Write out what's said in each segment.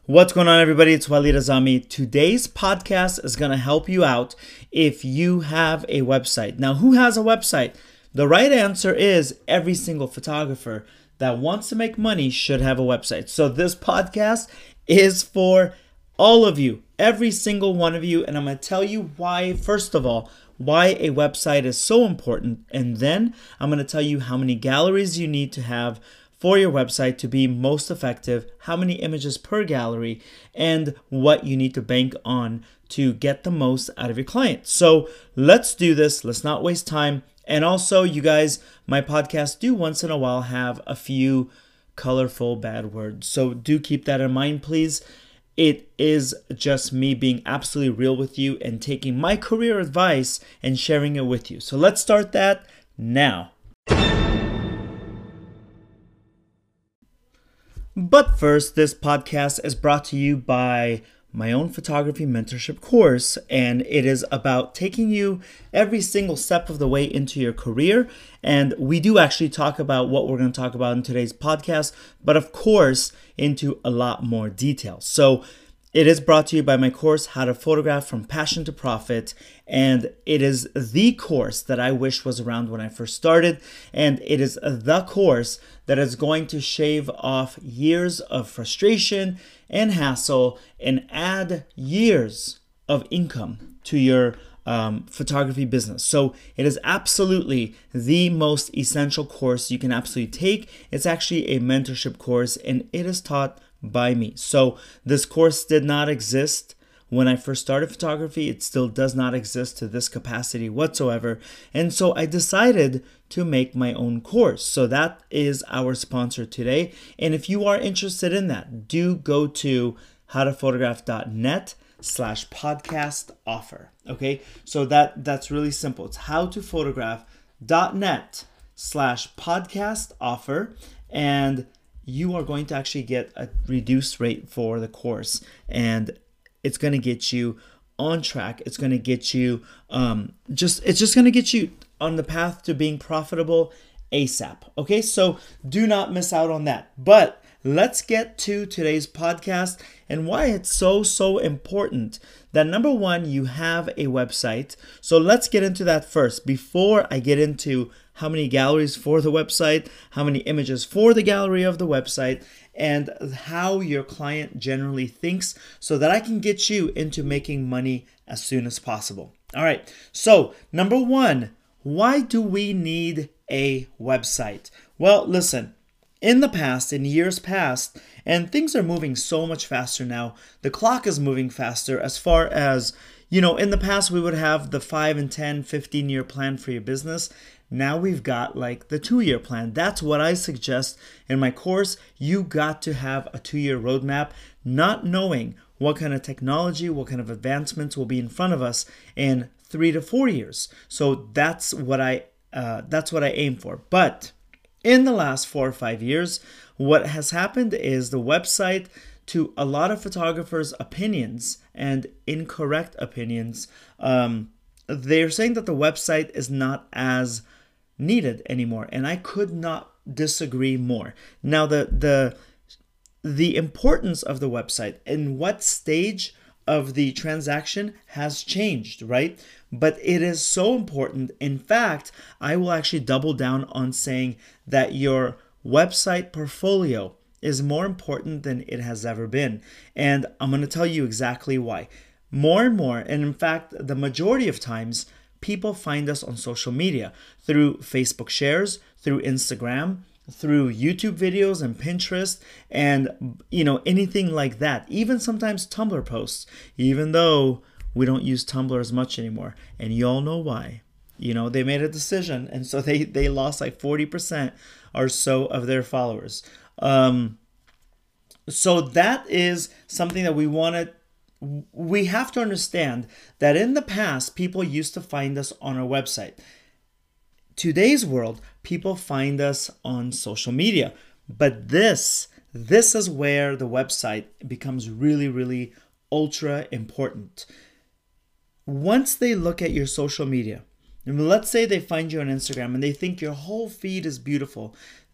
What's going on, everybody? It's Walid Azami. Today's podcast is going to help you out if you have a website. Now, who has a website? The right answer is every single photographer that wants to make money should have a website. So this podcast is for all of you, every single one of you. And I'm going to tell you why, first of all, why a website is so important. And then I'm going to tell you how many galleries you need to have for your website to be most effective, how many images per gallery, and what you need to bank on to get the most out of your client. So let's do this. Let's not waste time. And also, you guys, my podcasts do once in a while have a few colorful bad words. So do keep that in mind, please. It is just me being absolutely real with you and taking my career advice and sharing it with you. So let's start that now. But first, this podcast is brought to you by my own photography mentorship course, and it is about taking you every single step of the way into your career. And we do actually talk about what we're going to talk about in today's podcast, but of course, into a lot more detail. So it is brought to you by my course, How to Photograph from Passion to Profit. And it is the course that I wish was around when I first started. And it is the course that is going to shave off years of frustration and hassle and add years of income to your photography business. So it is absolutely the most essential course you can absolutely take. It's actually a mentorship course, and it is taught by me. So this course did not exist when I first started photography. It still does not exist to this capacity whatsoever. And so I decided to make my own course. So that is our sponsor today. And if you are interested in that, do go to howtophotograph.net/podcast offer. Okay. So that's really simple. It's howtophotograph.net/podcast offer. And you are going to actually get a reduced rate for the course, and it's going to get you on track. It's going to get you it's just going to get you on the path to being profitable ASAP. Okay, so do not miss out on that. But let's get to today's podcast and why it's so important that, number one, you have a website. So let's get into that first before I get into how many galleries for the website, how many images for the gallery of the website, and how your client generally thinks, so that I can get you into making money as soon as possible. All right, so number one, why do we need a website? Well, listen, in the past, in years past, and things are moving so much faster now, the clock is moving faster as far as, in the past we would have the 5 and 10, 15-year plan for your business. Now we've got like the 2-year plan. That's what I suggest in my course. You got to have a 2-year roadmap, not knowing what kind of technology, what kind of advancements will be in front of us in 3 to 4 years. So that's what I aim for. But in the last 4 or 5 years, what has happened is the website, to a lot of photographers' opinions and incorrect opinions, they're saying that the website is not as needed anymore, and I could not disagree more. Now, the importance of the website and what stage of the transaction has changed, right? But it is so important. In fact, I will actually double down on saying that your website portfolio is more important than it has ever been. And I'm going to tell you exactly why. More and more, and in fact, the majority of times, people find us on social media through Facebook shares, through Instagram, through YouTube videos and Pinterest, and anything like that. Even sometimes Tumblr posts, even though we don't use Tumblr as much anymore. And you all know why. They made a decision, and so they lost like 40% or so of their followers. So that is something that we have to understand, that in the past, people used to find us on our website. Today's world, people find us on social media. But this is where the website becomes really, really ultra important. Once they look at your social media, and let's say they find you on Instagram and they think your whole feed is beautiful,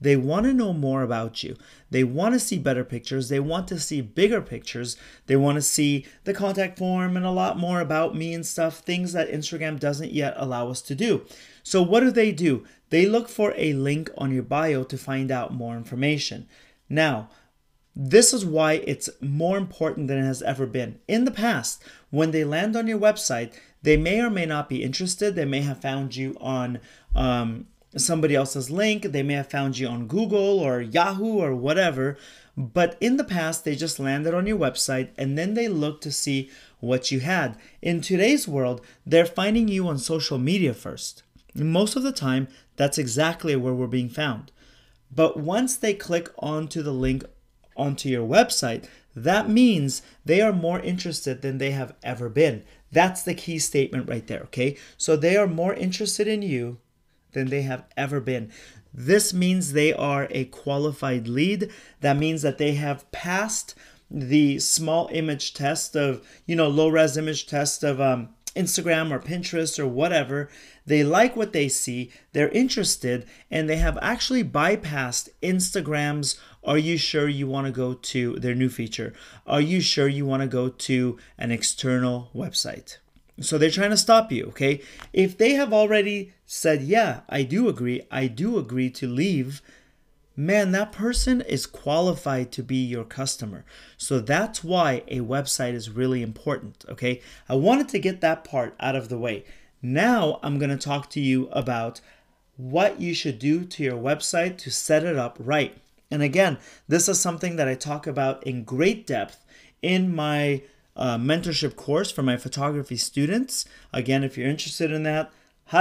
They want to know more about you. They want to see better pictures. They want to see bigger pictures. They want to see the contact form and a lot more about me and stuff, things that Instagram doesn't yet allow us to do. So what do? They look for a link on your bio to find out more information. Now, this is why it's more important than it has ever been. In the past, when they land on your website, they may or may not be interested. They may have found you on somebody else's link. They may have found you on Google or Yahoo or whatever. But in the past, they just landed on your website and then they looked to see what you had. In today's world, they're finding you on social media first. Most of the time, that's exactly where we're being found. But once they click onto the link onto your website, that means they are more interested than they have ever been. That's the key statement right there, okay? So they are more interested in you than they have ever been. This means they are a qualified lead. That means that they have passed the small image test of, low-res image test of Instagram or Pinterest or whatever. They like what they see, they're interested, and they have actually bypassed Instagram's "Are you sure you want to go to," their new feature, "Are you sure you want to go to an external website?" So they're trying to stop you, okay? If they have already said, "Yeah, I do agree to leave," man, that person is qualified to be your customer. So that's why a website is really important, okay? I wanted to get that part out of the way. Now I'm going to talk to you about what you should do to your website to set it up right. And again, this is something that I talk about in great depth in my mentorship course for my photography students. Again, if you're interested in that,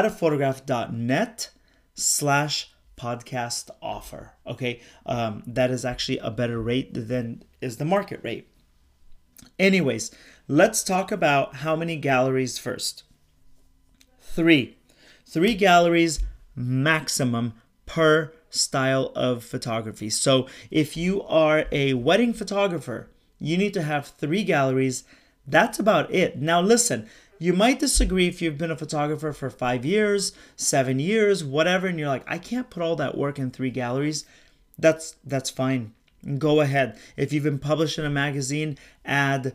howtophotograph.net/podcast offer. Okay, that is actually a better rate than is the market rate. Anyways, let's talk about how many galleries first. 3 galleries maximum per style of photography. So if you are a wedding photographer, you need to have 3 galleries. That's about it. Now listen, you might disagree if you've been a photographer for 5 years, 7 years, whatever, and you're like, I can't put all that work in 3 galleries. That's fine. Go ahead. If you've been published in a magazine, add,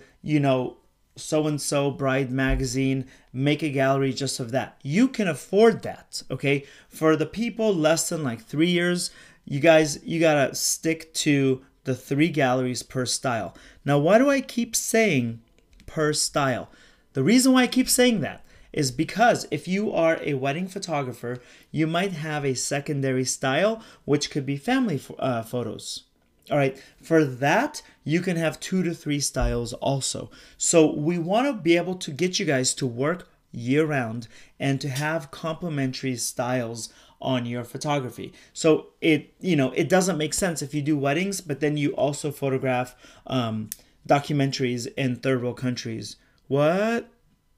so-and-so bride magazine, make a gallery just of that. You can afford that, okay? For the people less than like 3 years, you gotta stick to the 3 galleries per style. Now, why do I keep saying per style? The reason why I keep saying that is because if you are a wedding photographer, you might have a secondary style, which could be family photos. All right, for that, you can have 2 to 3 styles also. So we want to be able to get you guys to work year round and to have complementary styles on your photography. So it doesn't make sense if you do weddings, but then you also photograph documentaries in third world countries. What?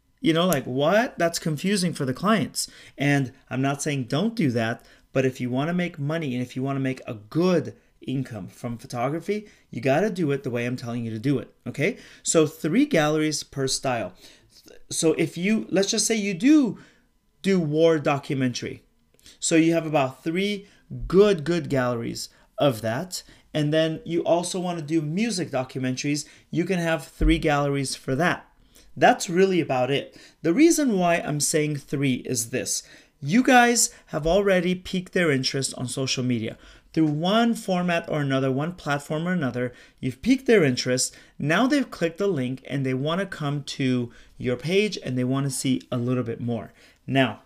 What? That's confusing for the clients. And I'm not saying don't do that, but if you want to make money and if you want to make a good income from photography, you got to do it the way I'm telling you to do it. Okay. So 3 galleries per style. So let's just say you do war documentary. So you have about 3 good galleries of that. And then you also want to do music documentaries. You can have 3 galleries for that. That's really about it. The reason why I'm saying 3 is this. You guys have already piqued their interest on social media. Through one format or another, one platform or another, you've piqued their interest. Now they've clicked the link and they want to come to your page and they want to see a little bit more. Now,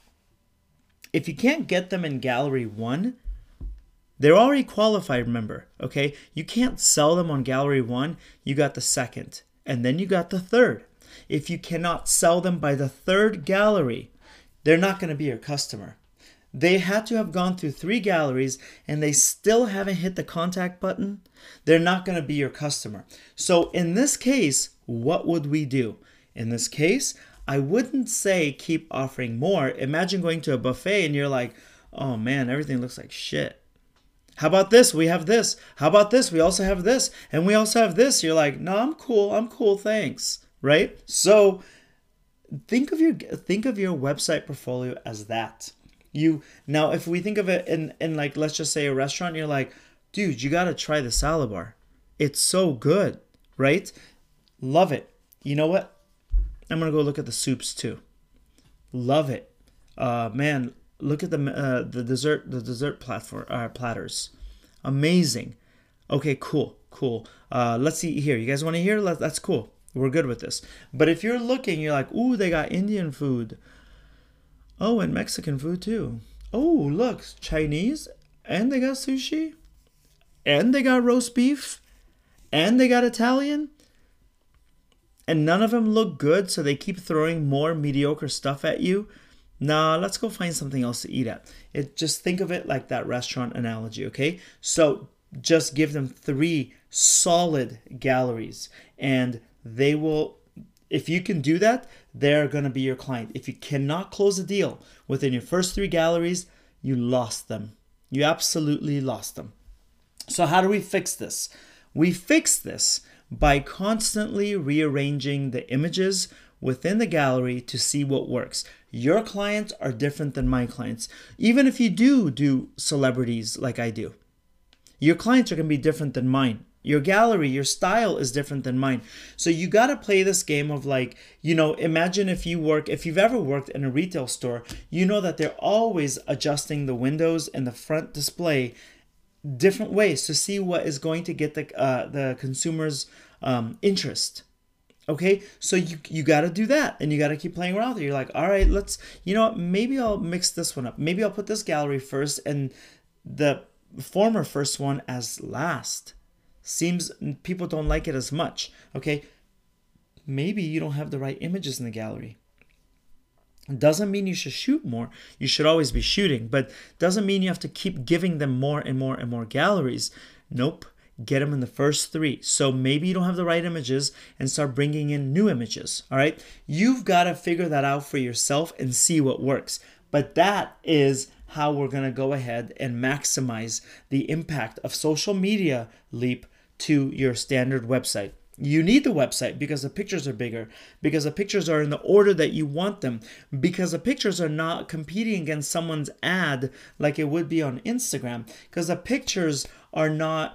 if you can't get them in gallery 1, they're already qualified, remember, okay? You can't sell them on gallery 1, you got the 2nd, and then you got the 3rd. If you cannot sell them by the 3rd gallery, they're not going to be your customer. They had to have gone through 3 galleries and they still haven't hit the contact button. They're not going to be your customer. So in this case, what would we do? In this case, I wouldn't say keep offering more. Imagine going to a buffet and you're like, oh man, everything looks like shit. How about this? We have this. How about this? We also have this. And we also have this. You're like, no, I'm cool, thanks. Right? So think of your website portfolio as that. You now, if we think of it in like, let's just say a restaurant, you're like, dude, you gotta try the salad bar. It's so good, right? Love it. You know what? I'm gonna go look at the soups too. Love it. Man, look at the dessert platters. Amazing. Okay, cool. Let's see here. You guys want to hear? That's cool. We're good with this. But if you're looking, you're like, ooh, they got Indian food. Oh, and Mexican food too. Oh, look, Chinese, and they got sushi, and they got roast beef, and they got Italian. And none of them look good, so they keep throwing more mediocre stuff at you. Nah, let's go find something else to eat at. Just think of it like that restaurant analogy, okay? So just give them 3 solid galleries, and they will, if you can do that, they're going to be your client. If you cannot close a deal within your first 3 galleries, you lost them. You absolutely lost them. So how do we fix this? We fix this by constantly rearranging the images within the gallery to see what works. Your clients are different than my clients. Even if you do celebrities like I do, your clients are going to be different than mine. Your gallery, your style is different than mine. So you got to play this game of like, imagine if you've ever worked in a retail store, you know that they're always adjusting the windows and the front display different ways to see what is going to get the consumer's interest. Okay, so you got to do that, and you got to keep playing around with it. You're like, all right, maybe I'll mix this one up. Maybe I'll put this gallery first and the former first one as last. Seems people don't like it as much. Okay, maybe you don't have the right images in the gallery. Doesn't mean you should shoot more. You should always be shooting, but doesn't mean you have to keep giving them more and more and more galleries. Nope. Get them in the first 3. So maybe you don't have the right images and start bringing in new images. All right. You've got to figure that out for yourself and see what works. But that is how we're going to go ahead and maximize the impact of Social Media Leap to your standard website. You need the website because the pictures are bigger, because the pictures are in the order that you want them, because the pictures are not competing against someone's ad like it would be on Instagram, because the pictures are not,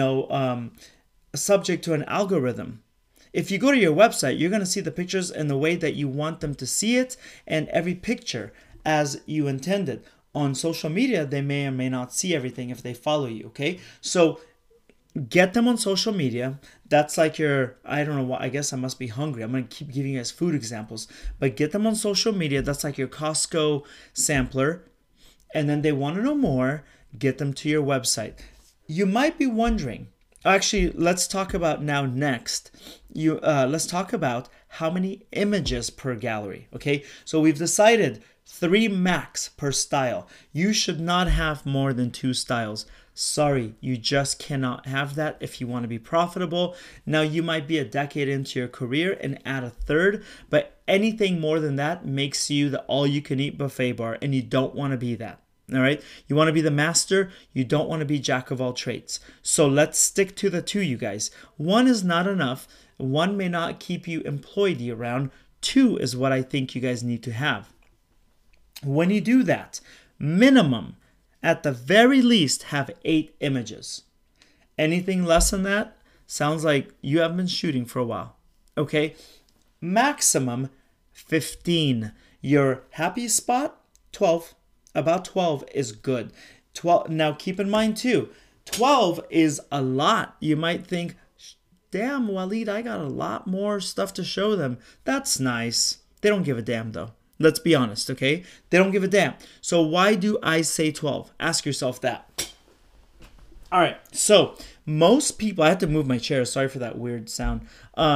subject to an algorithm. If you go to your website, you're going to see the pictures in the way that you want them to see it, and every picture as you intended. On social media, they may or may not see everything if they follow you, okay? So get them on social media. That's like I don't know what, I guess I must be hungry. I'm going to keep giving you guys food examples. But get them on social media. That's like your Costco sampler. And then they want to know more. Get them to your website. You might be wondering, actually, let's talk about now next. Let's talk about how many images per gallery. Okay, so we've decided 3 max per style. You should not have more than 2 styles. Sorry, you just cannot have that if you want to be profitable. Now, you might be a decade into your career and add a 3rd, but anything more than that makes you the all-you-can-eat buffet bar, and you don't want to be that. All right, you want to be the master. You don't want to be jack of all trades. So let's stick to the 2, you guys. 1 is not enough. 1 may not keep you employed year round. 2 is what I think you guys need to have. When you do that, minimum, at the very least, have 8 images. Anything less than that sounds like you have been shooting for a while. Okay, maximum 15. Your happy spot, 12. About 12 is good. 12. Now keep in mind too, 12 is a lot. You might think, damn, Waleed, I got a lot more stuff to show them. That's nice. They don't give a damn though. Let's be honest, okay? They don't give a damn. So why do I say 12? Ask yourself that. All right. So most people, I had to move my chair. Sorry for that weird sound.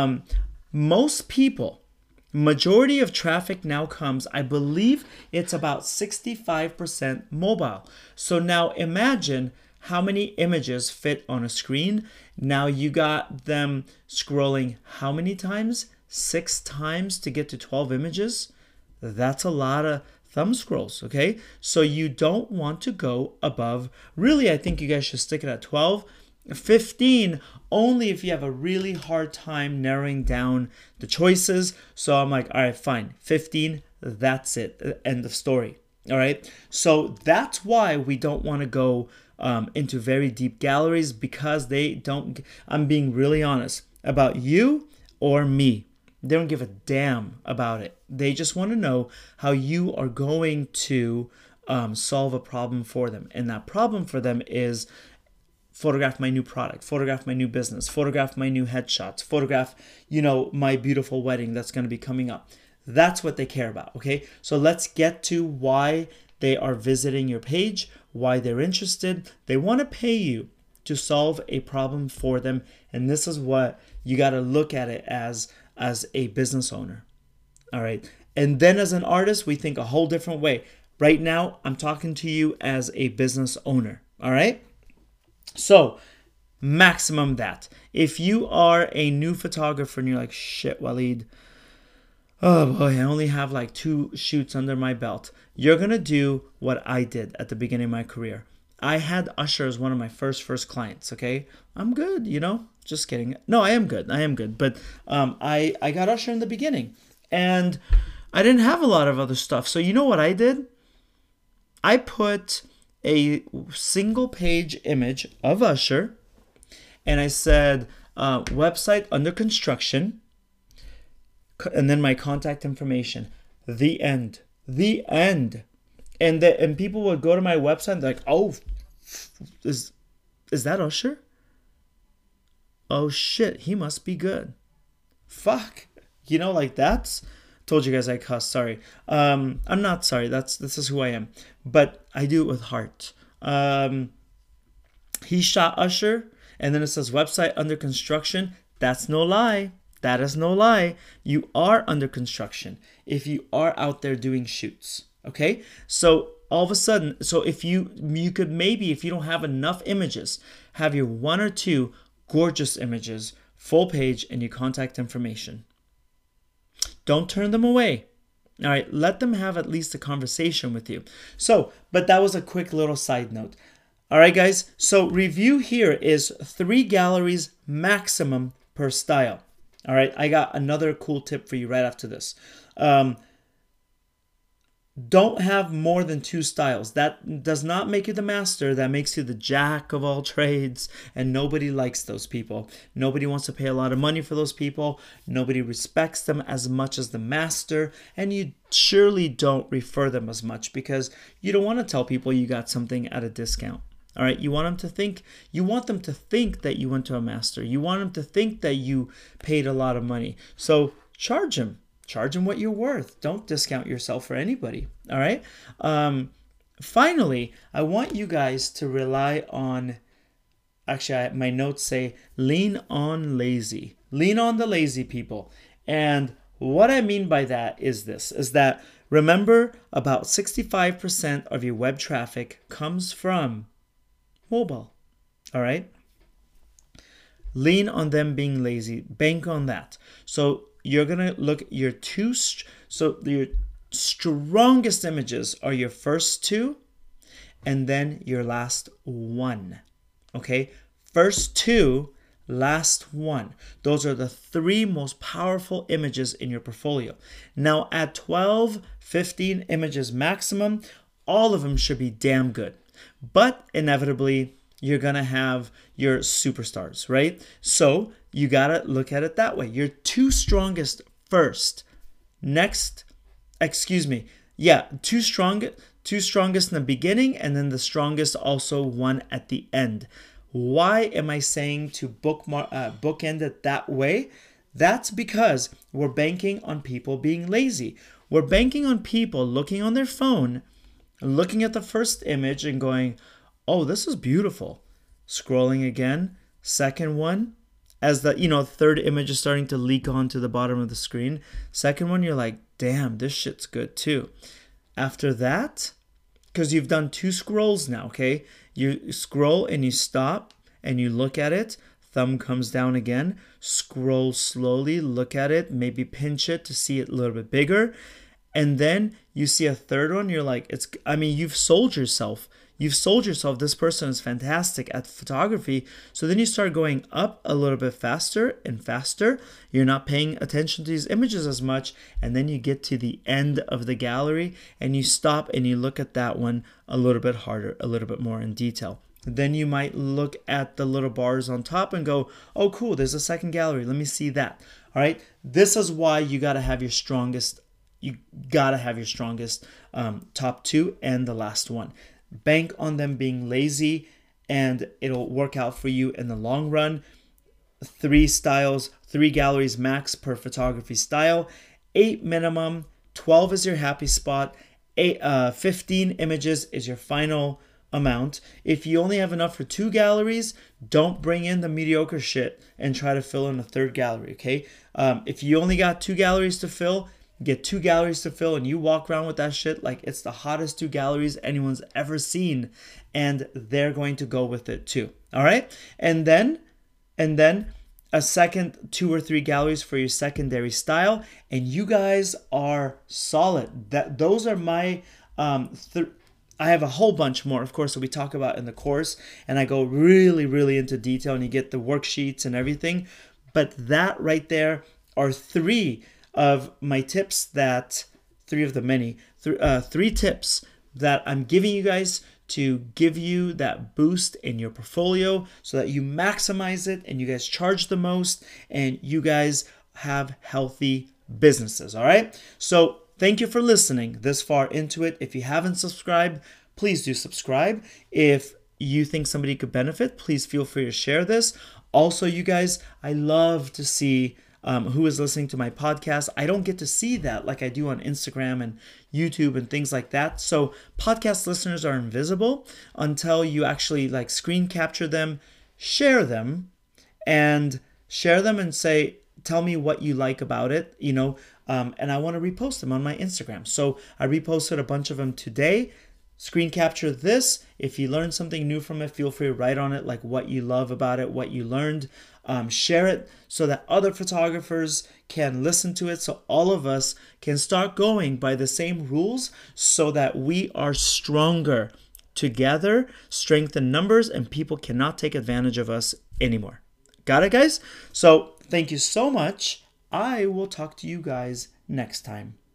Most people, majority of traffic now comes, I believe it's about 65% mobile. So now imagine how many images fit on a screen. Now you got them scrolling how many times? 6 times to get to 12 images. That's a lot of thumb scrolls, okay? So you don't want to go above, really, I think you guys should stick it at 12. 15, only if you have a really hard time narrowing down the choices. So I'm like, all right, fine, 15, that's it, end of story. All right. So that's why we don't want to go into very deep galleries, because they don't, I'm being really honest about you or me. They don't give a damn about it. They just want to know how you are going to solve a problem for them. And that problem for them is photograph my new product, photograph my new business, photograph my new headshots, photograph, my beautiful wedding that's going to be coming up. That's what they care about, okay? So let's get to why they are visiting your page, why they're interested. They want to pay you to solve a problem for them. And this is what you got to look at it as a business owner, all right? And then as an artist, we think a whole different way. Right now, I'm talking to you as a business owner, all right? So maximum that. If you are a new photographer and you're like, shit, Waleed, oh boy, I only have like 2 shoots under my belt. You're going to do what I did at the beginning of my career. I had Usher as one of my first clients, okay? I'm good, just kidding. No, I am good. But I got Usher in the beginning. And I didn't have a lot of other stuff. So you know what I did? I put a single page image of Usher, and I said, website under construction, and then my contact information. The end. And people would go to my website and they're like, oh, is that Usher? Oh shit, he must be good. Fuck. That's, told you guys I cuss, sorry. I'm not sorry, this is who I am. But I do it with heart. He shot Usher, and then it says website under construction. That's no lie. That is no lie. You are under construction if you are out there doing shoots. Okay? So all of a sudden, so if you could maybe, if you don't have enough images, have your 1 or 2 gorgeous images, full page, and your contact information. Don't turn them away. All right, let them have at least a conversation with you. So, but that was a quick little side note. All right, guys. So review here is 3 galleries maximum per style. All right, I got another cool tip for you right after this. Don't have more than 2 styles. That does not make you the master. That makes you the jack of all trades. And nobody likes those people. Nobody wants to pay a lot of money for those people. Nobody respects them as much as the master. And you surely don't refer them as much, because you don't want to tell people you got something at a discount. All right, you want them to think that you went to a master. You want them to think that you paid a lot of money. So charge them. Charge them what you're worth. Don't discount yourself for anybody. All right. Finally, I want you guys to rely on, actually, my notes say lean on lazy. Lean on the lazy people. And what I mean by that is this, is that remember, about 65% of your web traffic comes from mobile. All right. Lean on them being lazy. Bank on that. So you're going to look your your strongest images are your first 2 and then your last 1. Okay? First 2, last 1. Those are the 3 most powerful images in your portfolio. Now at 12, 15 images maximum, all of them should be damn good. But inevitably, you're going to have your superstars, right? So you got to look at it that way. Your 2 strongest first. Next, two strongest in the beginning, and then the strongest also 1 at the end. Why am I saying to bookend it that way? That's because we're banking on people being lazy. We're banking on people looking on their phone, looking at the first image and going, oh, this is beautiful. Scrolling again, second one, as the third image is starting to leak onto the bottom of the screen. Second one, you're like, damn, this shit's good too. After that, because you've done 2 scrolls now, okay? You scroll and you stop and you look at it. Thumb comes down again. Scroll slowly, look at it, maybe pinch it to see it a little bit bigger. And then you see a third one, you're like, you've sold yourself. you've sold yourself. This person is fantastic at photography. So then you start going up a little bit faster and faster. You're not paying attention to these images as much. And then you get to the end of the gallery and you stop and you look at that one a little bit harder, a little bit more in detail. Then you might look at the little bars on top and go, oh, cool, there's a second gallery. Let me see that. All right. This is why you got to have your strongest. You got to have your strongest top two and the last one. Bank on them being lazy and it'll work out for you in the long run. 3 styles, 3 galleries max per photography style, 8 minimum, 12 is your happy spot, 15 images is your final amount. If you only have enough for 2 galleries, don't bring in the mediocre shit and try to fill in a 3rd gallery, okay? If you only got 2 galleries to fill, get 2 galleries to fill and you walk around with that shit like it's the hottest 2 galleries anyone's ever seen, and they're going to go with it too. All right? And then a second 2 or 3 galleries for your secondary style, and you guys are solid. Those are my I have a whole bunch more, of course, that we talk about in the course, and I go really, really into detail, and you get the worksheets and everything. But that right there are 3 of my tips that, 3 of the many, 3 tips that I'm giving you guys to give you that boost in your portfolio so that you maximize it and you guys charge the most and you guys have healthy businesses. All right. So thank you for listening this far into it. If you haven't subscribed, please do subscribe. If you think somebody could benefit, please feel free to share this. Also, you guys, I love to see who is listening to my podcast. I don't get to see that like I do on Instagram and YouTube and things like that. So podcast listeners are invisible until you actually like screen capture them, share them and say, tell me what you like about it, and I want to repost them on my Instagram. So I reposted a bunch of them today. Screen capture this. If you learned something new from it, feel free to write on it, like what you love about it, what you learned. Share it so that other photographers can listen to it, so all of us can start going by the same rules so that we are stronger together, strength in numbers, and people cannot take advantage of us anymore. Got it, guys? So thank you so much. I will talk to you guys next time.